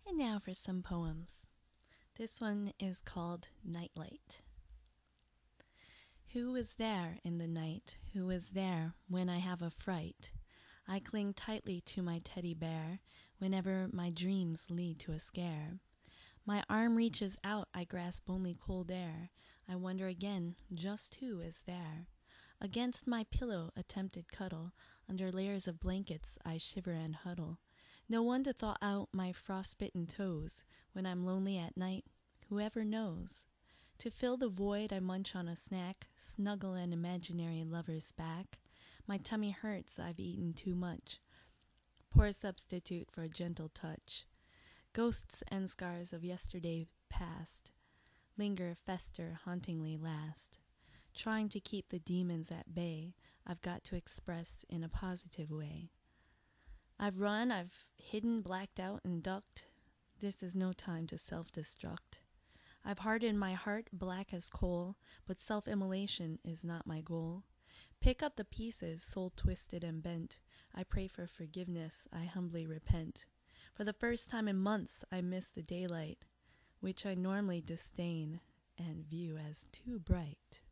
And now for some poems. This one is called Nightlight. Who is there in the night? Who is there when I have a fright? I cling tightly to my teddy bear whenever my dreams lead to a scare. My arm reaches out, I grasp only cold air. I wonder again, just who is there? Against my pillow, a tempted cuddle. Under layers of blankets, I shiver and huddle. No one to thaw out my frostbitten toes. When I'm lonely at night, whoever knows? To fill the void, I munch on a snack, snuggle an imaginary lover's back. My tummy hurts, I've eaten too much. Poor substitute for a gentle touch. Ghosts and scars of yesterday past linger, fester, hauntingly last. Trying to keep the demons at bay, I've got to express in a positive way. I've run, I've hidden, blacked out, and ducked. This is no time to self-destruct. I've hardened my heart black as coal, but self-immolation is not my goal. Pick up the pieces, soul twisted and bent. I pray for forgiveness, I humbly repent. For the first time in months, I miss the daylight, which I normally disdain and view as too bright.